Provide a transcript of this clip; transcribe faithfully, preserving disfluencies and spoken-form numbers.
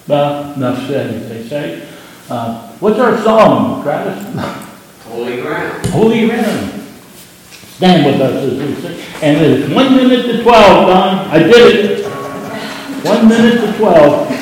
Well, enough said, as they say. Uh, what's our song, Travis? Holy ground. Holy ground. Stand with us as we sing. And it's one minute to twelve, Don. I did it. One minute to twelve.